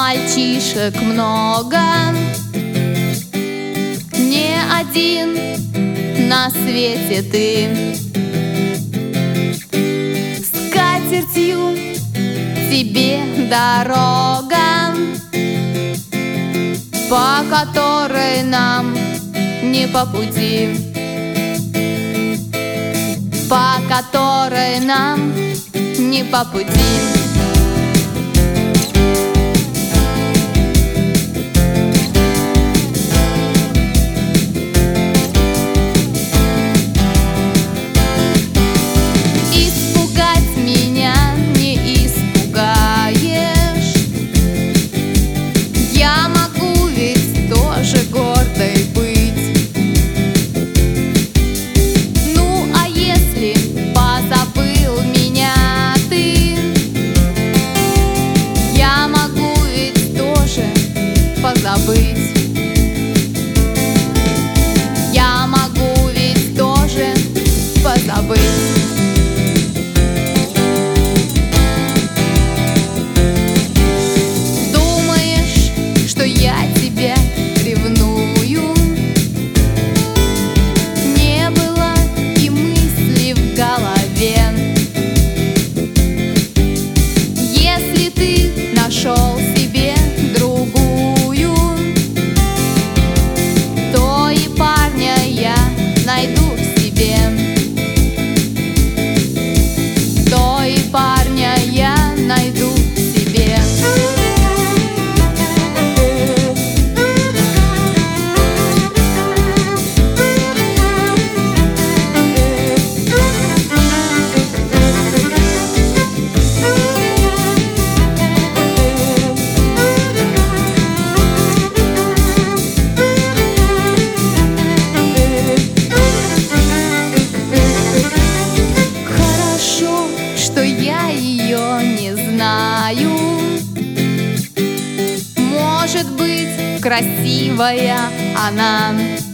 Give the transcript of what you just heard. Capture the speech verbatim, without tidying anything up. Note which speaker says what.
Speaker 1: мальчишек много, не один на свете ты. С катертью тебе дорога, по которой нам не по пути, по которой нам не по пути. Забыть. Я могу ведь тоже позабыть. Думаешь, что я тебя ревную? Не было и мысли в голове. Если ты нашел себе другую, найду в себе, то и парня я найду в себе. Что я ее не знаю. Может быть, красивая она,